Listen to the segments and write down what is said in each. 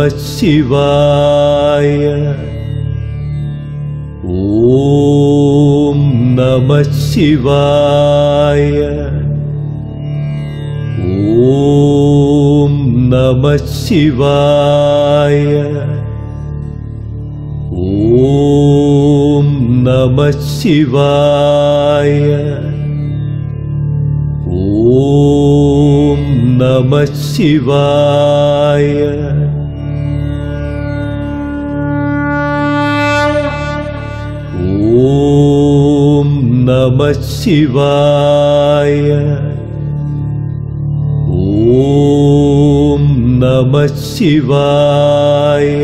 சிவாய. ஓம் நம சிவாய. ஓம் நம சிவாய. ஓம் நம சிவாய. ஓம் நம சிவாய. ஓம் நம சிவாய. ஓம் நம சிவாய.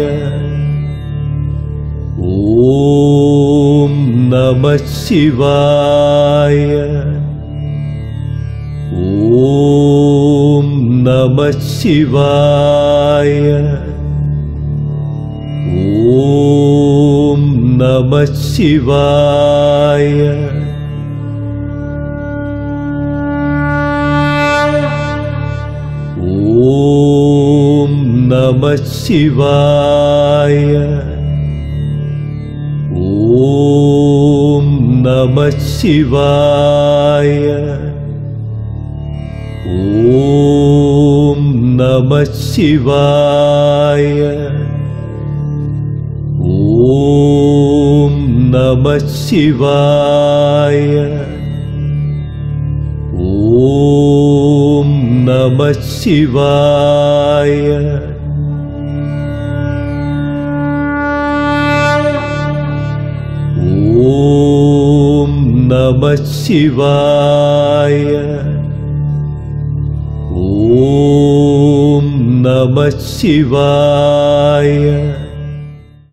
ஓம் நம சிவாய. ஓம் நம சிவாய. ஓம் நம சிவாய. ஓம் நம சிவாய. ஓம் நம சிவாய. ஓம் நம சிவாய. ஓம் நம சிவாய. ஓம் நம சிவாய. ஓம் நம சிவாய. ஓம் நம சிவாய.